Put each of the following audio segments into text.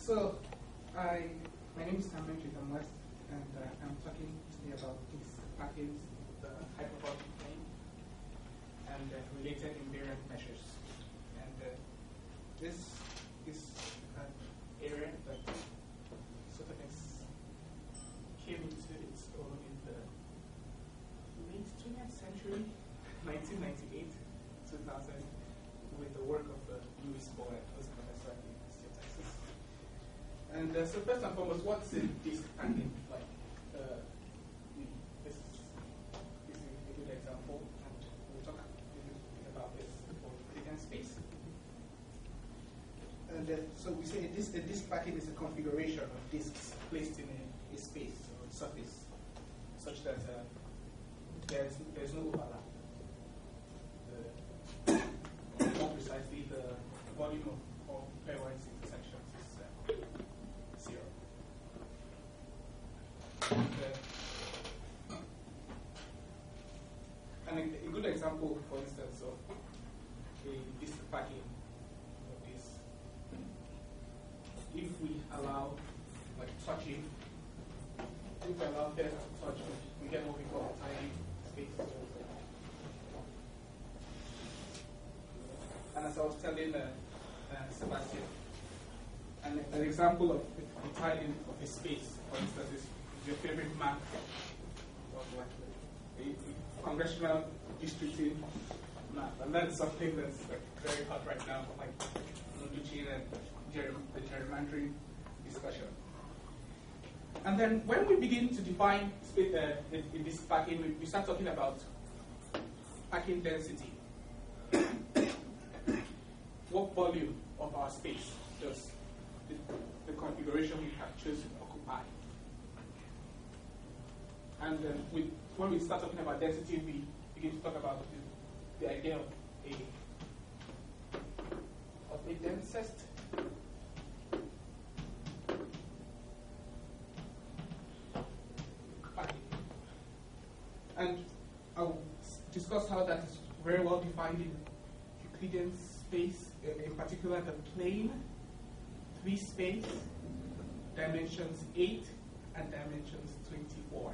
So, my name is Cameron Chikamwest, and I'm talking today about these packets, the hyperbolic plane, and related invariant measures. And this is an area that sort of came into its own in the late 20th century, 1998, 2000, with the work of Louis Bohr, who's a professor at the University of Texas. And so first and foremost, what's a disk packet like? This is a good example, and we'll talk a little bit about this for Euclidean space. And so we say a disk packet is a configuration of disks placed in a space or a surface, such that there's no overlap. More precisely, the volume of pairwise intersections is 0. And a good example, for instance, of a disk packing is if we allow touching, if we allow pairs to touch, we get what we call a tiny space. And as I was telling Sebastian, an example of the tiling of a space, for instance, is your favorite map of a congressional districting map. And that's something that's very hot right now, like Lucci and the gerrymandering discussion. And then when we begin to define in this packing, we start talking about packing density. What volume of our space does the configuration we have chosen occupy? And when we start talking about density, we begin to talk about the idea of a densest packing. And I'll discuss how that is very well defined in Euclidean space, in particular the plane, 3 space, dimensions 8 and dimensions 24.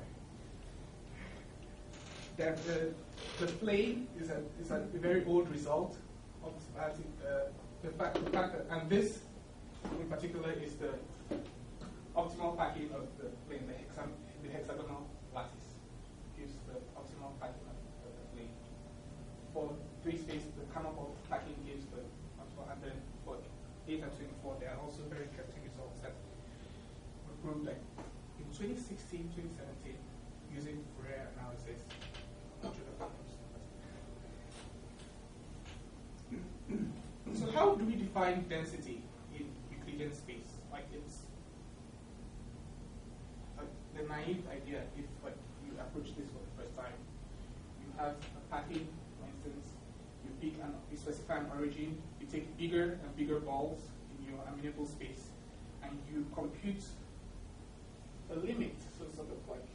The plane is a very old result of the fact that, and this in particular is the optimal packing of the plane, the hexagonal lattice gives the optimal packing of the plane. For 3 space, the Kannonball packing gives the optimal, and then for 8 and 24, there are also very interesting results that were proved like in 2016, 2017, using Fourier analysis. So how do we define density in Euclidean space? Like it's the naive idea, if you approach this for the first time, you have a packing, for instance, you specify an origin, you take bigger and bigger balls in your amenable space, and you compute a limit, so sort of like,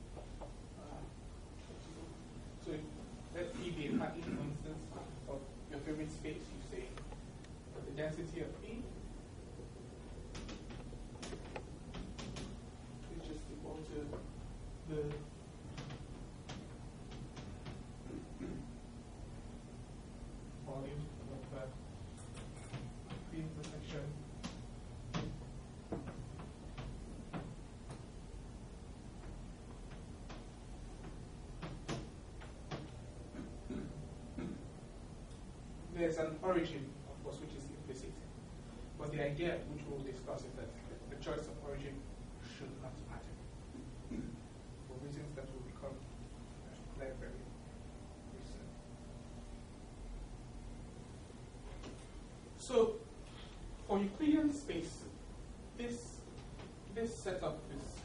so let P be a packing, for instance, of your favorite space. You say the density of P is just equal to the volume of the intersection there's an origin, of course, which is implicit. But the idea, which we'll discuss, is that the choice of origin should not matter. For reasons that will become clear very soon. So, for Euclidean space, this setup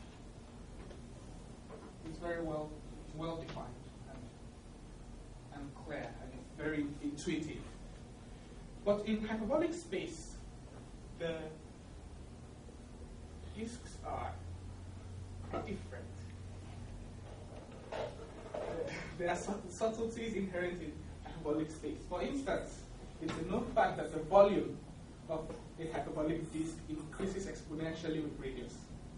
is very well defined and clear, and it's very intuitive. But in hyperbolic space, the disks are different. There are subtleties inherent in hyperbolic space. For instance, it's a known fact that the volume of a hyperbolic disk increases exponentially with radius.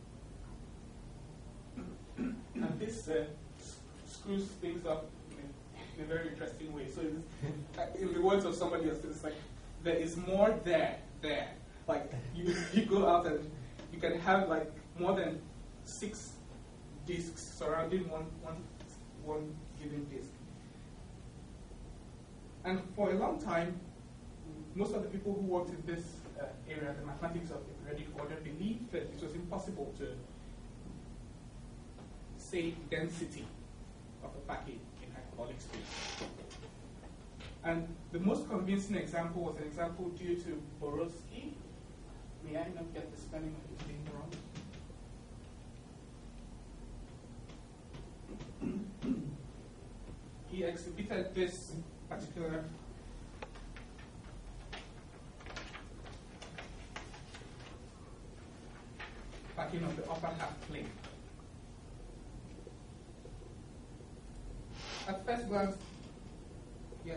And this screws things up in a very interesting way. So in the words of somebody else, it's like there is more there. Like you go out and you can have like more than 6 disks surrounding one given disk. And for a long time, most of the people who worked in this area, the mathematics of the periodic order, believed that it was impossible to say density of a packet in hyperbolic space. And the most convincing example was an example due to Borowski. May I not get the spelling of his name wrong? He exhibited this particular packing of the upper half plane. At first glance, yeah.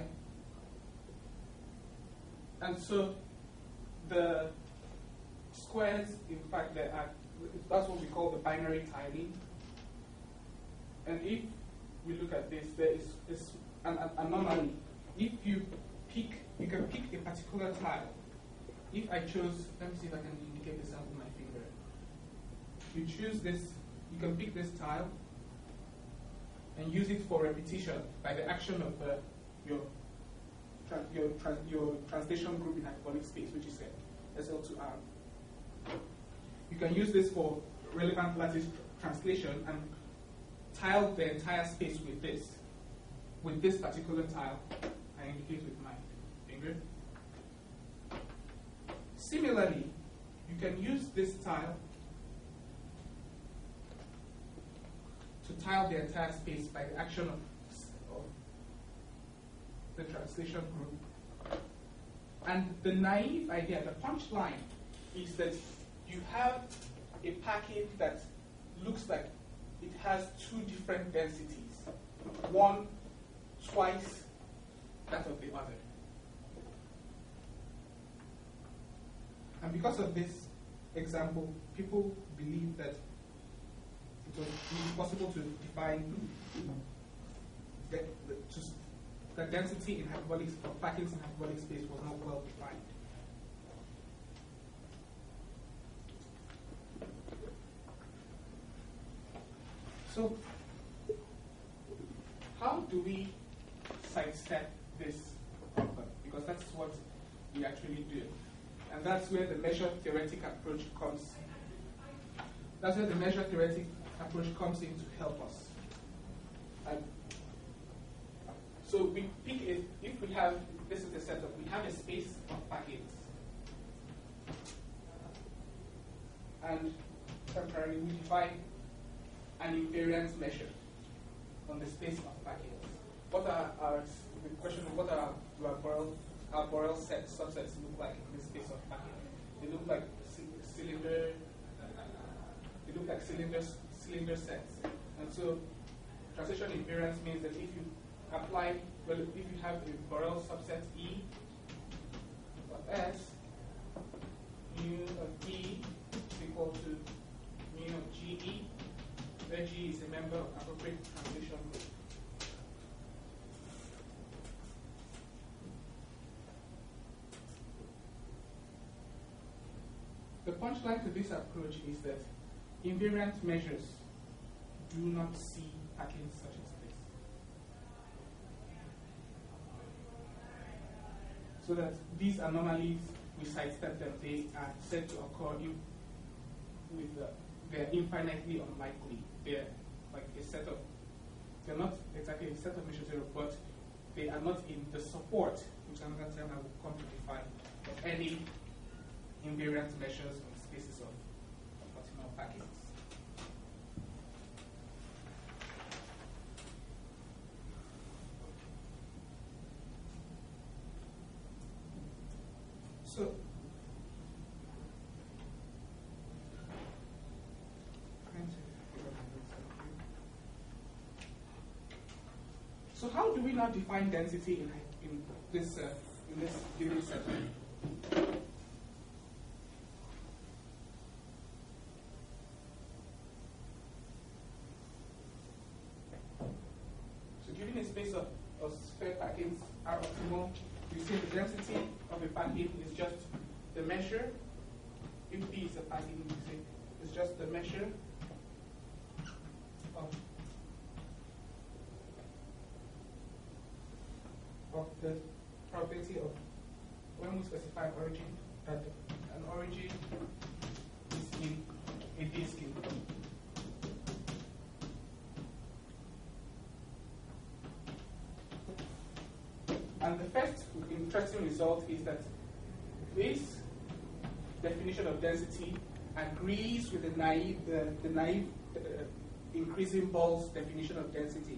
And so the squares, in fact, that's what we call the binary tiling. And if we look at this, there is an anomaly. If you can pick a particular tile. If I chose, let me see if I can indicate this out with my finger. You choose this, you can pick this tile and use it for repetition by the action of your translation group in hyperbolic space, which is SL2R. You can use this for relevant lattice translation and tile the entire space with this particular tile. I indicate with my finger. Similarly, you can use this tile to tile the entire space by the action of the translation group. And the naive idea, the punchline, is that you have a packet that looks like it has 2 different densities, one twice that of the other. And because of this example, people believe that it was possible to define the density in hyperbolic of packets in hyperbolic space was not well defined. So, how do we sidestep this problem? Because that's what we actually do. And that's where the measure theoretic approach comes. That's where the measure theoretic approach comes in to help us. So we pick if we have, this is the setup, we have a space of packets. And temporarily we define an invariance measure on the space of packets. What are the question of what are our Borel set subsets look like in this space of packets? They look like cylinder. They look like cylinder sets. And so translation invariance means that if you apply, well, if you have a Borel subset E of S, mu of E is equal to mu of GE, where G is a member of appropriate translation group. The punchline to this approach is that invariant measures do not see packets such as this. So that these anomalies, we sidestep them, they are said to occur they're infinitely unlikely. They're like a set of, they're not exactly a set of measures, but they are not in the support, which another term I will come to define, of any invariant measures on spaces of optimal packets. So how do we now define density in this given setting? packets are optimal. You see the density of a packet is just the measure. If P is a packet, you see it's just the measure of the probability of when we specify origin, that an origin is in a disk in P. And the first interesting result is that this definition of density agrees with the naive increasing Ball's definition of density.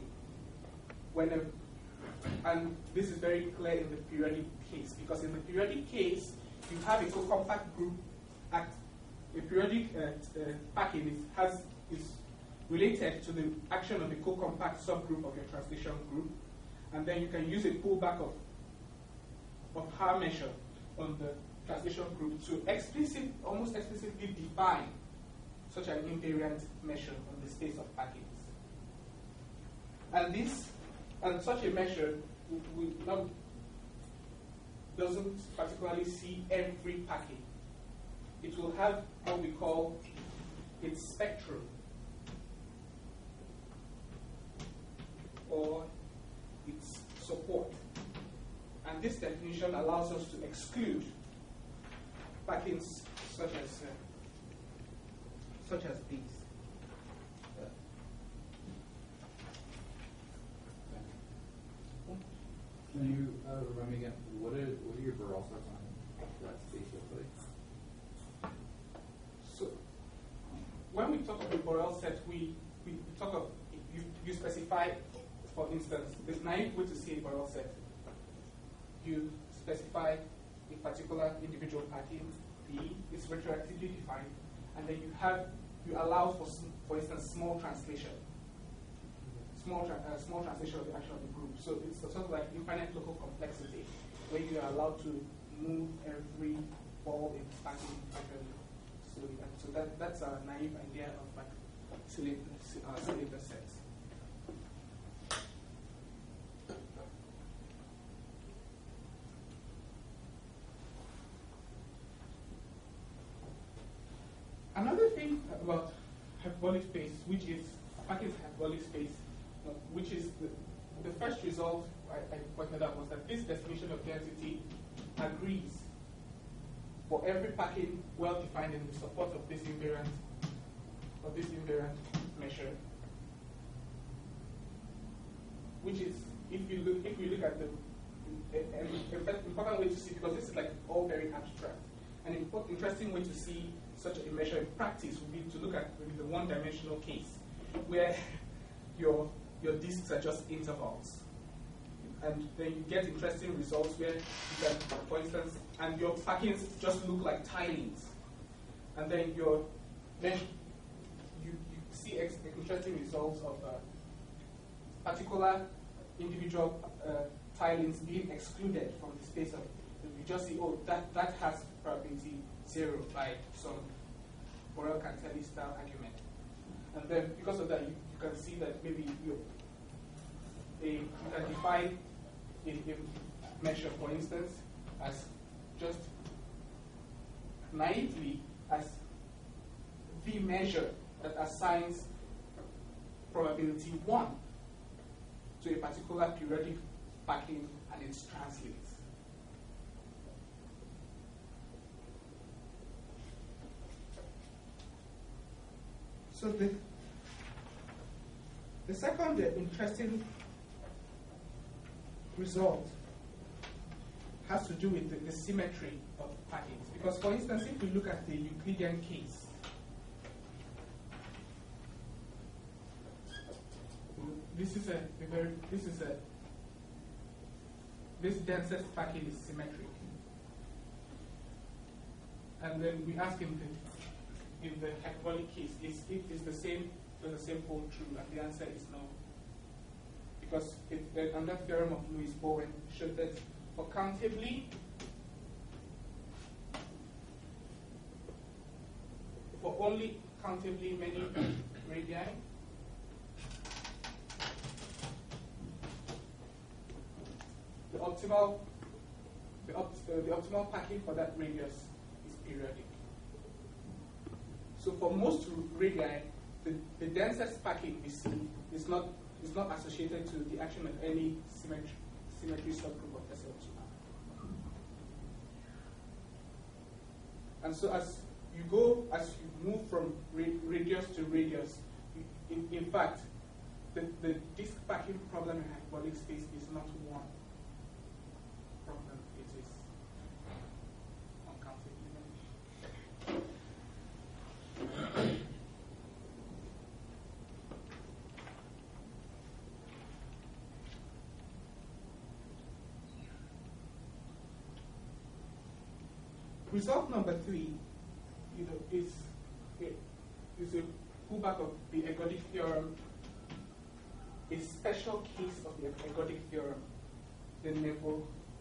And this is very clear in the periodic case, because in the periodic case, you have a co-compact group at a periodic packing is related to the action of the co-compact subgroup of your translation group, and then you can use a pullback of Haar measure on the translation group to almost explicitly define such an invariant measure on the space of packets. And such a measure doesn't particularly see every packet. It will have what we call its spectrum, or its support. And this definition allows us to exclude packets such as these. Can you remind me again, what are your Borel sets on that specifically? So when we talk about Borel set, we talk of, you specify, for instance, there's naive way to see a Borel set. You specify a particular individual packet, P, it's retroactively defined, and then you allow for instance, small translation. Small translation of the action of the group. So it's sort of like infinite local complexity, where you are allowed to move every ball in stacking actually. So that's a naive idea of like cylinder sets. Another thing about hyperbolic space, which is packets hyperbolic space, which is the first result I pointed out was that this definition of density agrees for every packet well defined in the support of this invariant measure, which is if we look at the important way to see, because this is like all very abstract. An interesting way to see such a measure in practice would be to look at maybe the one-dimensional case where your disks are just intervals. And then you get interesting results where you can, for instance, and your packets just look like tilings. And then you see interesting results of particular individual tilings being excluded from the space of, you just see, oh, that has probability 0 by some Borel-Cantelli style argument. And then because of that, you can see that maybe you can define a measure, for instance, as just naively as the measure that assigns probability 1 to a particular periodic packing and its translates. So the second interesting result has to do with the symmetry of packets. Because, for instance, if we look at the Euclidean case, this densest packet is symmetric. And then we ask in the hyperbolic case, does the same hold true? And the answer is no. Because another theorem of Louis Bowen showed that for only countably many radii, optimal packing for that radius is periodic. So for most radii, the densest packing we see is not associated to the action of any symmetry subgroup of SL2. And so as you move from radius to radius, in fact, the disk packing problem in hyperbolic space is not one problem, it is uncountably many. Result number 3, is a pullback of the ergodic theorem, a special case of the ergodic theorem, the Neveu.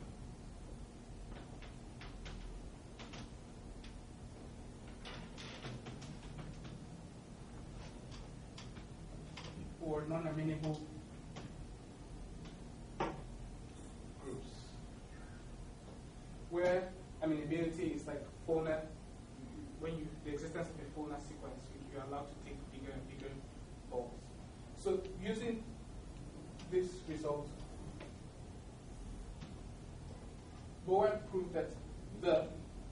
Or non-amenable groups, where amenability is like fauna. When the existence of a fauna sequence, you're allowed to take bigger and bigger balls. So using this result, Bowen proved that the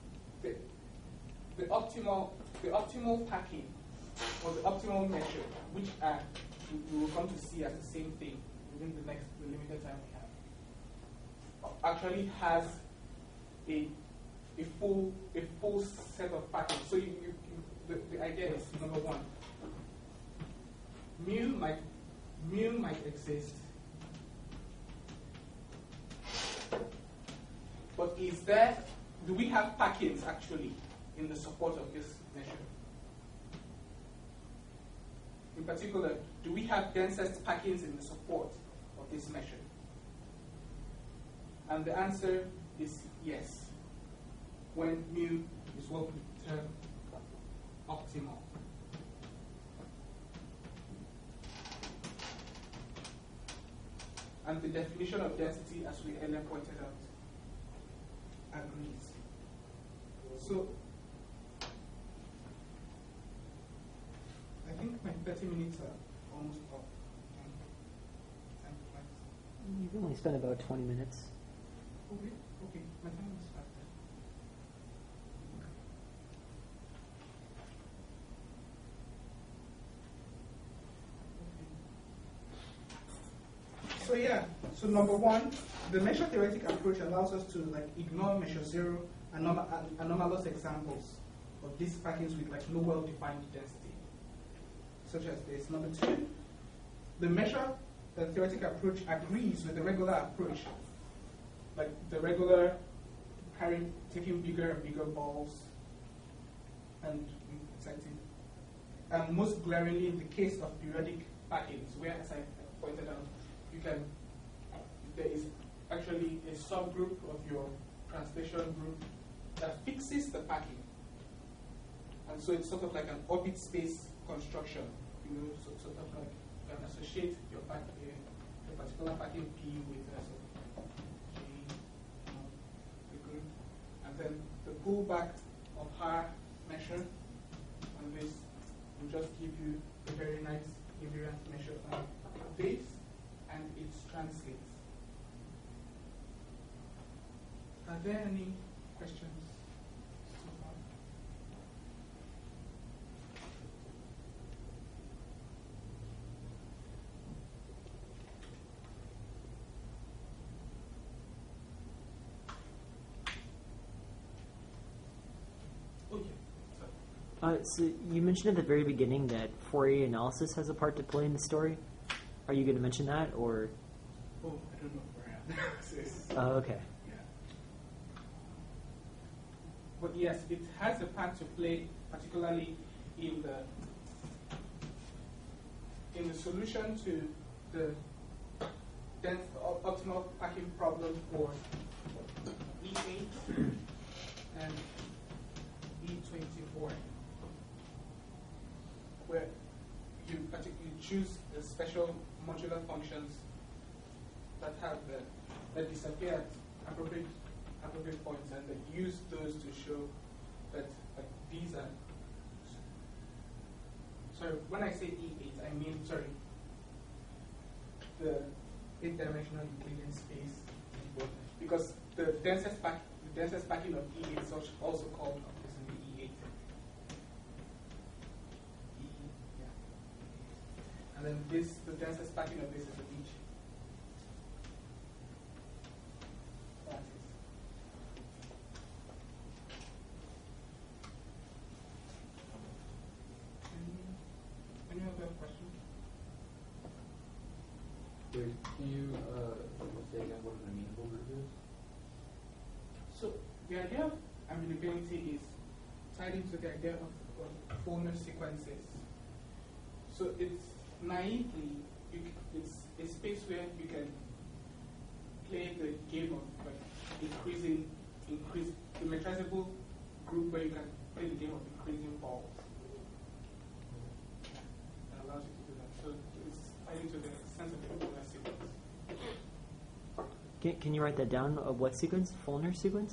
optimal packing or the optimal measure, which we will come to see as the same thing within the limited time we have, actually has a full set of patterns. So the idea is, number one, mu might exist, but do we have packings actually in the support of this measure? In particular, do we have densest packings in the support of this measure? And the answer is yes, when mu is what we term optimal. And the definition of density, as we earlier pointed out, agrees. So I think my 30 minutes are almost up. You've only spent about 20 minutes. Okay, my time is fast. So number one, the measure theoretic approach allows us to ignore measure zero anomalous examples of these packings with no well-defined density, such as this. Number two, the measure theoretic approach agrees with the regular approach, like the regular taking bigger and bigger balls and exciting. And most glaringly in the case of periodic packings, where, as I pointed out, there is actually a subgroup of your translation group that fixes the packing. And so it's sort of like an orbit space construction, sort of like you can associate your particular packing P with G, the group. And then the pullback of her measure on this will just give you a very nice invariant measure on this and its translates. Are there any questions so far? So you mentioned at the very beginning that Fourier analysis has a part to play in the story. Are you going to mention that, or? Oh, I don't know Fourier analysis. Oh, okay. But yes, it has a part to play, particularly in the solution to the optimal packing problem for E8 and E24, where you particularly choose the special modular functions that have the that disappear at appropriate points, and they use those to show that like these are. Sorry, when I say E8, I mean the 8-dimensional Euclidean space, because the densest packing of E8 is also called obviously E8. Yeah. And then the densest packing of this is the beach. Any other questions? Wait, can you say again what an amenable group is? So the idea of amenability is tied into the idea of fullness sequences. So it's naively, it's a space where you can play the game of like increasing dimensionizable group where you can play the game of increasing balls. That allows you to do that. So it's tied into the sense of the fullness sequence. Can you write that down? Of what sequence? Fulner sequence?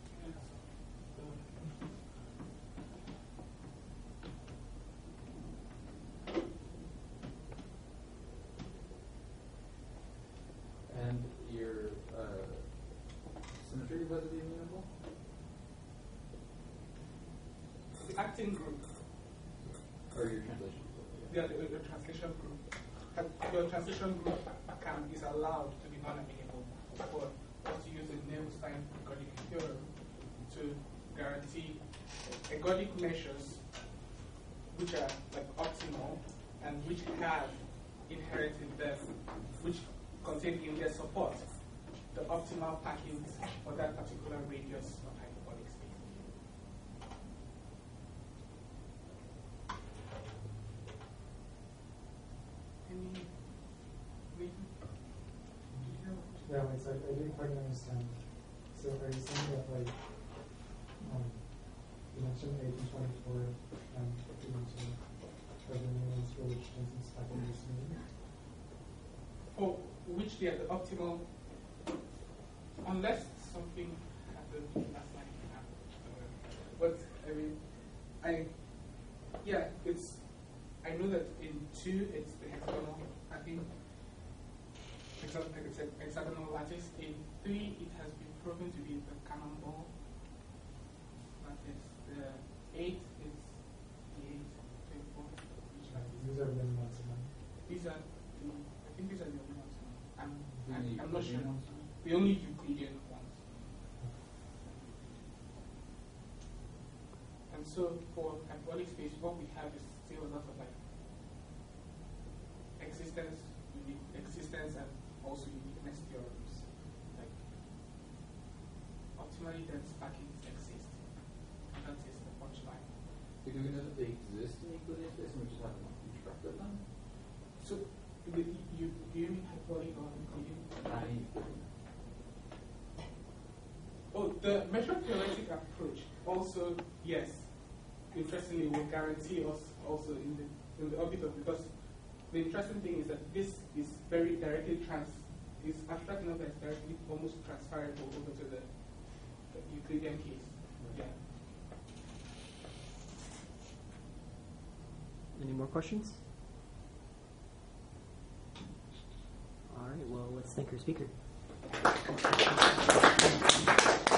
And your symmetry was the amenable? The acting group. Or your translation? Yeah, the translation group. Your translation group is allowed to be non-amenable for us to use the Nail-Stein ergodic theorem to guarantee ergodic measures which are like optimal and which have inherent in them, which contain in their support the optimal packings for that particular radius of hyperbolic space. Yeah, wait, so I didn't quite understand. So are you saying that, like, you mentioned 8 and 24, and you mentioned means for which distance packing is mean? For which they are the optimal, unless something happened last night. But I mean, I know that in 2 it's the hexagonal packing. Hexagonal lattice. In 3, it has been proven to be the cannonball lattice. The 8 is the 8, 24. These are min maximum. These are, I think these are the only ones. I'm not sure. Euclidean ones? The only Euclidean ones. And so for hyperbolic space, what we have is still a lot of like existence and also uniqueness theorems. Like optimally dense packings exist. That is the punchline. So do we know that they exist in Euclidean space and we just haven't constructed them? So do you mean hyperbolic or Euclidean? Oh, the measure theoretic approach also, yes, interestingly will guarantee us also in the orbit of, because the interesting thing is that this is very directly is abstract enough that it's directly almost transferable over to the Euclidean case. Yeah. Any more questions? All right, well, let's thank our speaker.